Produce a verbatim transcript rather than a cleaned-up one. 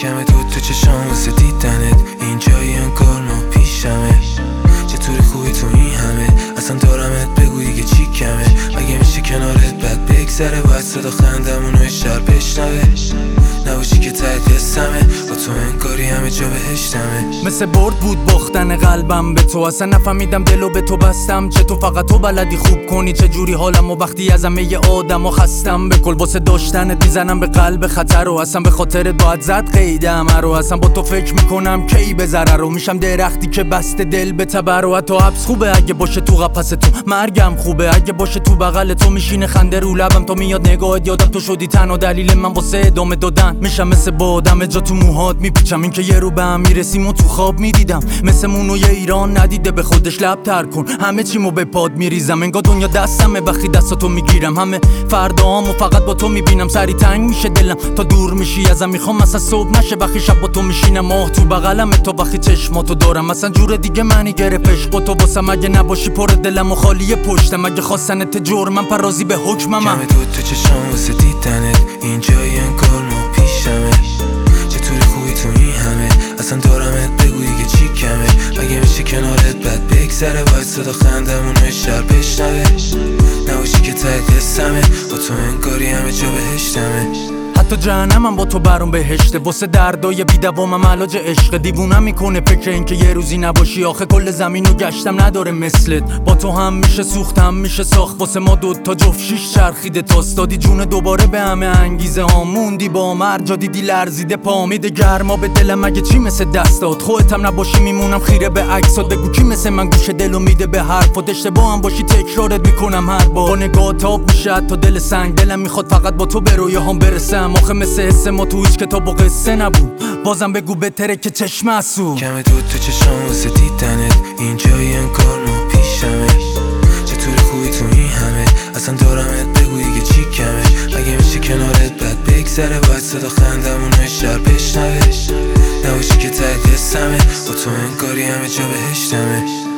کمه دود تو چشام واسه دیدنت، اینجایی انگار ما پیشمه. چطوری خوبی تو این همه، اصلا دارمت بگو دیگه چی کمه. مگه میشه کنارت بد بگذره، باید صدا خندمونو شهر بشنوه. نباشی که ته قصه‌مه، با تو انگاری همه جا بهشتمه. مثل برد بود باختن قلبم به تو، اصلا نفهمیدم دلو به تو بستم. چه تو فقط تو بلدی خوب کنی، چه جوری حالم و وقتی از همه آدم و خستم. به کل واسه داشتنت میزنم به قلب خطر و اصلا به خاطرت باید زد قیدم رو. اصلا با تو فکر میکنم کی به ضرر رو، میشم درختی که بسته دل به تبر و حتی حبس خوبه اگه باشه تو قفس تو، مرگم خوبه اگه باشه تو بغل تو. میشینه خنده رو لبم تو میاد نگاهت، یادم تو شدی تنها دلیل من واسه ادامه دادن. میشم مثل بادم جا تو موهات میپیچم، این که یه رو به هم میرسیم و تو خواب میدیدم. مثل مونوی ایران ندیده به خودش لب تر کن، همه چیمو به پاد میریزم. انگار دنیا دستمه وقتی دستاتو میگیرم، همه فرداهامو فقط با تو میبینم. سری تنگ میشه دلم تا دور میشی ازم، میخوام مثلا صبح نشه وقتی شب با تو میشینم. ماه تو بغلمه تا وقتی چشماتو دارم، مثلا جور دیگه منی گرفتش با تو واسم. اگه نباشی پر دلم و خالی پشتم، اگه خواستنت جرمم پرازی به حکمم. کمه دود تو چشام واسه دیدنت، اینجایی انگار ما پیشمه. چطوری خوبی تو این همه، اصلا دارمت بگو دیگه چی کمه. مگه میشه کنارت بد بگذره، باید صدا خندمونو شهر بشنوه. نباشی که ته قصه‌مه، با تو انگاری همه جا بهشتمه. حتی جهنمم با تو برام بهشته، واسه دردای بی‌دوامم علاج عشق. دیوونم میکنه فکر این که یه روزی نباشی، آخه کل زمینو گشتم نداره مثلت. با تو هم میشه سوخت هم میشه ساخت، واسه ما دوتا جفت شیش چرخیده تاست. دادی جون دوباره به همه انگیزه ها، موندی با مرجا دیدی لرزیده پا. میده گرما به دلم مگه چی مثل دستات، خودت هم نباشی میمونم خیره به عکسات. بگو کی مثل من گوش دلو میده به حرفات، اشتباه هم باشی تکرارت میکنم هر بار. با نگاه تاب میشه تا دل سنگ، دلم میخواد فقط با تو به رویاهام برسم. آخه مثل حس ما تو هیچ کتاب و قصه نبود، بازم بگو بهتره که چشم اسو. کمه دود تو چشام واسه دیدنت، اینجایی انگار ما پیشمه. چطوری خوبی تو این همه، اصلا دارمت بگو دیگه چی کمه. مگه میشه کنارت بد بگذره، باید صدا خندمونو شهر بشنوه. نباشی که ته قصه‌مه، با تو انگاری همه جا بهشتمه.